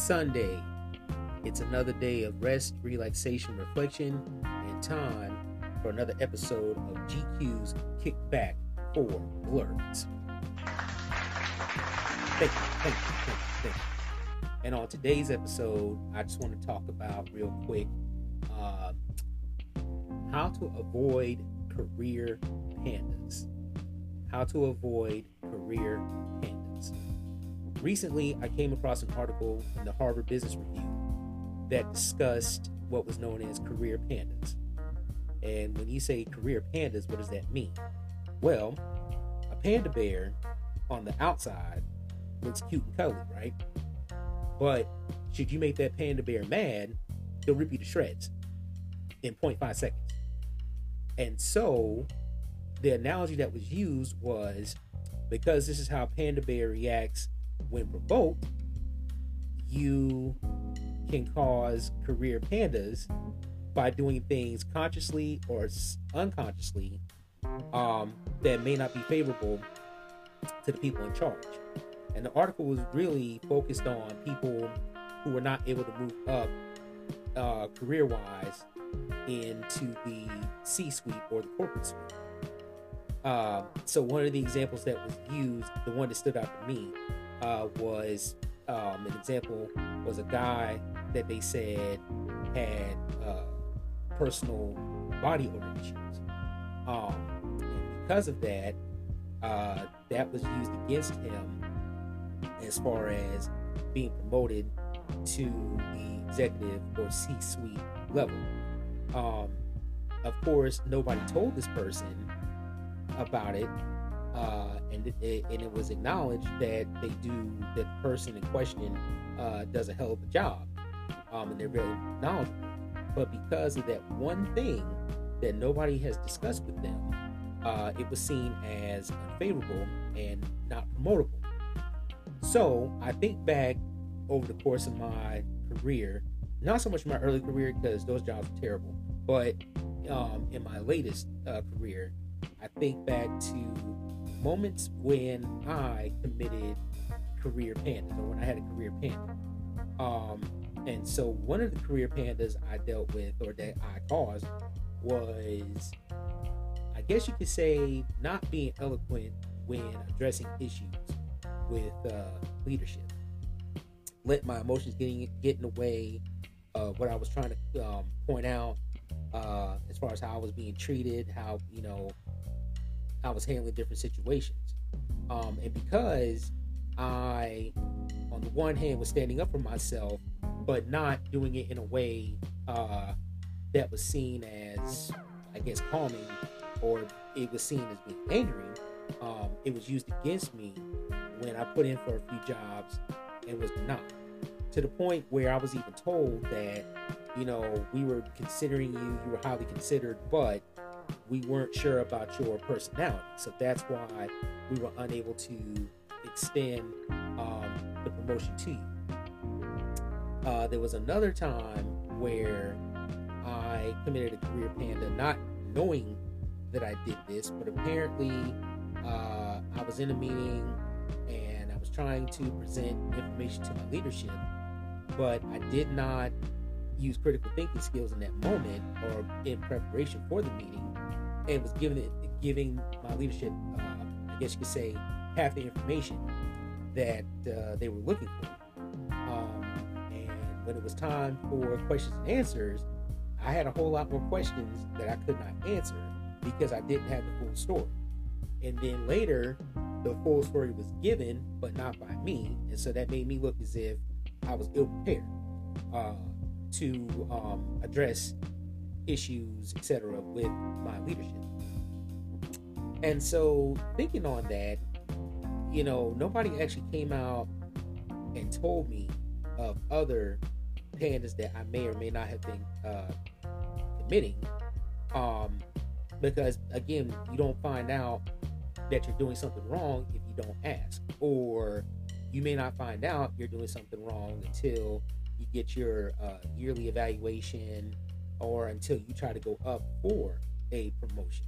Sunday. It's another day of rest, relaxation, reflection, and time for another episode of GQ's Kickback for Blerds. Thank you. And on today's episode, I just want to talk about real quick how to avoid career pandas. Recently, I came across an article in the Harvard Business Review that discussed what was known as career pandas. And when you say career pandas, what does that mean? Well, a panda bear on the outside looks cute and cuddly, right? But should you make that panda bear mad, he'll rip you to shreds in 0.5 seconds. And so the analogy that was used was, because this is how panda bear reacts when provoked, you can cause career pandas by doing things consciously or unconsciously that may not be favorable to the people in charge. And the article was really focused on people who were not able to move up career-wise into the C-suite or the corporate suite. So one of the examples that was used, the one that stood out to me, was an example was a guy that they said had personal body odor issues. And because of that, that was used against him as far as being promoted to the executive or C-suite level. Of course, nobody told this person about it, and it was acknowledged that the person in question does a hell of a job, and they're very knowledgeable. But because of that one thing that nobody has discussed with them, it was seen as unfavorable and not promotable. So I think back over the course of my career, not so much my early career because those jobs were terrible, but in my latest career, I think back to moments when I committed career pandas, or when I had a career panda. And so one of the career pandas I dealt with, or that I caused, was, I guess you could say, not being eloquent when addressing issues with leadership. Let my emotions get in the way of what I was trying to point out, as far as how I was being treated, how I was handling different situations. And because I, on the one hand, was standing up for myself, but not doing it in a way that was seen as, I guess, calming, or it was seen as being angry, it was used against me when I put in for a few jobs and was denied. To the point where I was even told that, we were considering you were highly considered, but we weren't sure about your personality. So that's why we were unable to extend the promotion to you. There was another time where I committed a career panda, not knowing that I did this, but apparently I was in a meeting and I was trying to present information to my leadership, but I did not use critical thinking skills in that moment or in preparation for the meeting, and was giving my leadership, I guess you could say, half the information that they were looking for. And when it was time for questions and answers, I had a whole lot more questions that I could not answer because I didn't have the full story. And then later, the full story was given, but not by me, and so that made me look as if I was ill-prepared to address issues, etc., with my leadership. And so, thinking on that, nobody actually came out and told me of other pandas that I may or may not have been committing, because again, you don't find out that you're doing something wrong if you don't ask, or you may not find out you're doing something wrong until you get your yearly evaluation, or until you try to go up for a promotion.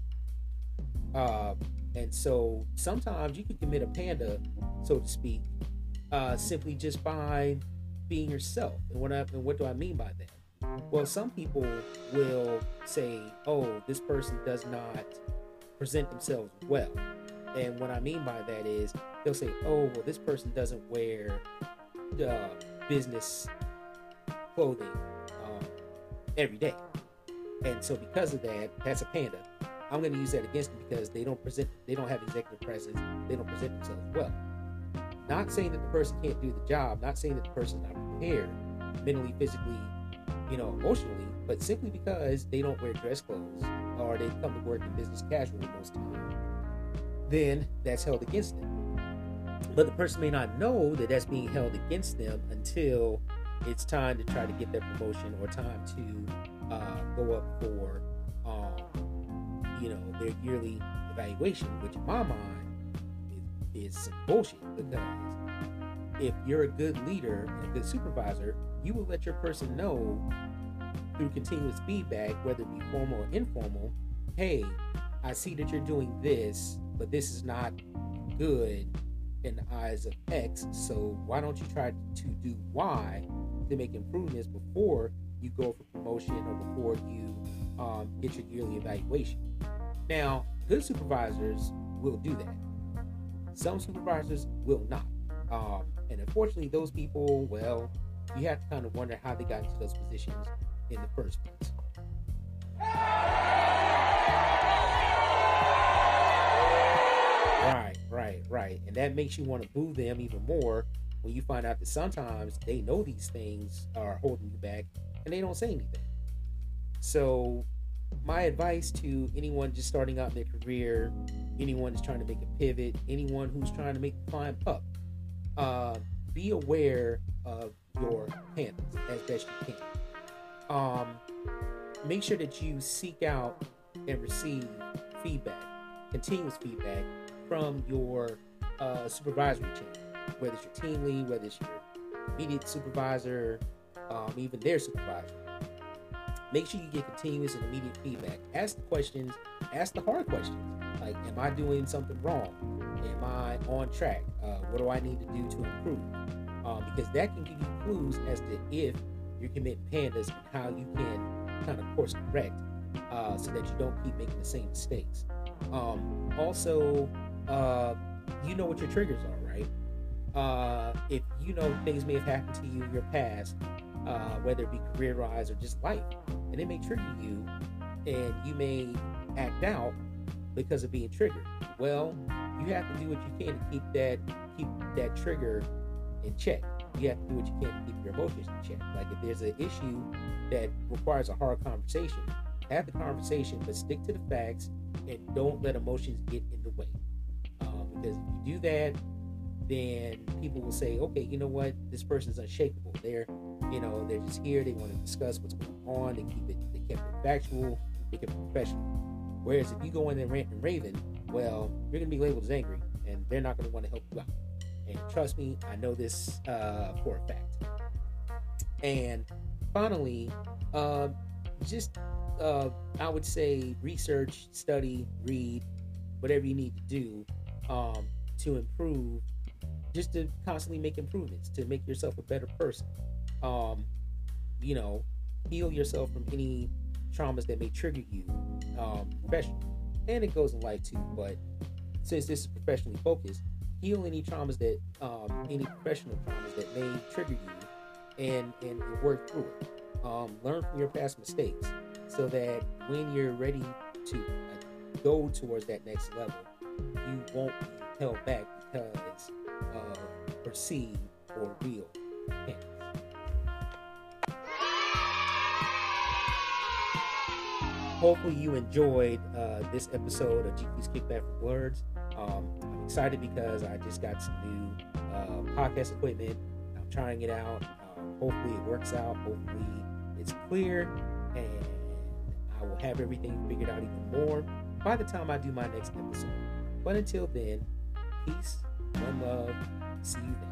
And so sometimes you can commit a panda, so to speak, simply just by being yourself. And what do I mean by that? Well, some people will say, oh, this person does not present themselves well. And what I mean by that is they'll say, oh, well, this person doesn't wear business clothing every day. And so because of that, that's a panda. I'm going to use that against them because they don't have executive presence. They don't present themselves well. Not saying that the person can't do the job, not saying that the person's not prepared mentally, physically, emotionally, but simply because they don't wear dress clothes or they come to work in business casual most times, then that's held against them. But the person may not know that that's being held against them until it's time to try to get their promotion or time to go up for their yearly evaluation, which in my mind is some bullshit, because if you're a good leader and a good supervisor, you will let your person know through continuous feedback, whether it be formal or informal, hey, I see that you're doing this, but this is not good in the eyes of X, so why don't you try to do Y to make improvements before you go for promotion or before you get your yearly evaluation. Now, good supervisors will do that. Some supervisors will not. And unfortunately, those people, well, you have to kind of wonder how they got into those positions in the first place. Right. And that makes you want to boo them even more when you find out that sometimes they know these things are holding you back and they don't say anything. So my advice to anyone just starting out in their career, anyone who's trying to make a pivot, anyone who's trying to make the climb up, be aware of your pandas as best you can. Make sure that you seek out and receive feedback, continuous feedback from your supervisory team, whether it's your team lead, whether it's your immediate supervisor, even their supervisor. Make sure you get continuous and immediate feedback. Ask the questions, ask the hard questions. Like, am I doing something wrong? Am I on track? What do I need to do to improve? Because that can give you clues as to if you're committing pandas and how you can kind of course correct so that you don't keep making the same mistakes. Also, you know what your triggers are, right? If you know things may have happened to you in your past, whether it be career-wise or just life, and it may trigger you, and you may act out because of being triggered. Well, you have to do what you can to keep that trigger in check. You have to do what you can to keep your emotions in check. Like if there's an issue that requires a hard conversation, have the conversation, but stick to the facts and don't let emotions get in the way. Because if you do that, then people will say, okay, you know what, this person's unshakable. They're just here. They want to discuss what's going on. They kept it factual. They kept it professional. Whereas if you go in there ranting and raving, well, you're going to be labeled as angry, and they're not going to want to help you out. And trust me, I know this for a fact. And finally, I would say research, study, read, whatever you need to do to improve, just to constantly make improvements, to make yourself a better person. Heal yourself from any traumas that may trigger you professionally. And it goes in life too, but since this is professionally focused, heal any traumas that, any professional traumas that may trigger you and work through it. Learn from your past mistakes so that when you're ready to go towards that next level, you won't be held back because of perceived or real pain. Hopefully you enjoyed this episode of GQ's Kickback for Words. I'm excited because I just got some new podcast equipment. I'm trying it out. Hopefully it works out. Hopefully it's clear, and I will have everything figured out even more by the time I do my next episode. But until then, peace, one love, see you then.